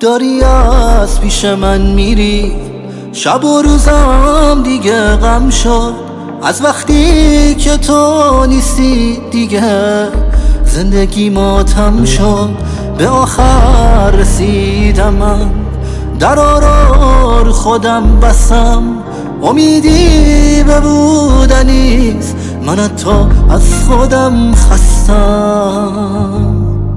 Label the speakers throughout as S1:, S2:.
S1: داری از پیش من میری، شب و روزم دیگه غم شد. از وقتی که تو نیستی دیگه زندگی ماتم شد. به آخر رسیدم من، در خودم بسم. امیدی به بودنیست، من حتی از خودم خستم.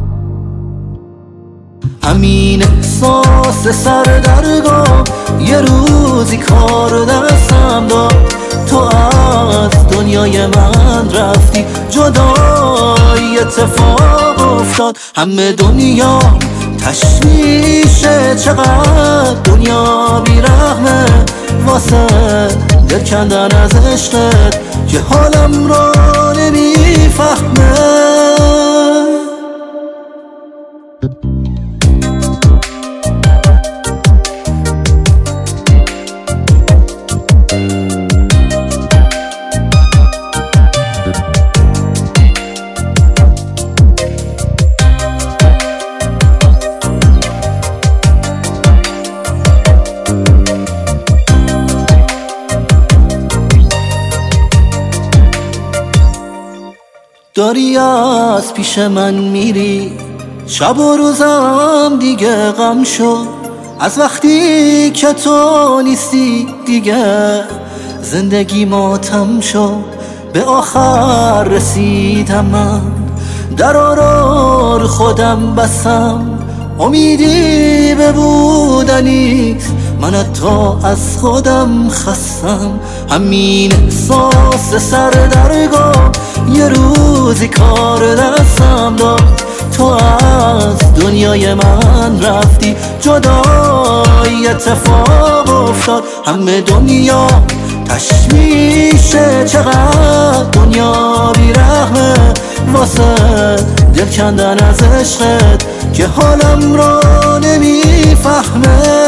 S1: همین احساس سردرگم یه روزی کار دستم داد. تو از دنیای من رفتی، جدایی اتفاق افتاد. همه دنیا تشویشه، چقدر دنیا بیرحمه واسه دل کندن از عشقت که حالم رو نمیفهمه. داری از پیش من میری، شب و روزم دیگه غم شد. از وقتی که تو نیستی دیگه زندگی ماتم شد. به آخر رسیدم من، در خودم بسم. امیدی به بودنیست، من حتی از خودم خستم. همین احساس سردرگم یه روزی کار دستم داد. تو از دنیای من رفتی، جدایی اتفاق افتاد. همه دنیا تشویشه، چقدر دنیا بیرحمه واسه دل کندن از عشقت که حالم رو نمیفهمه.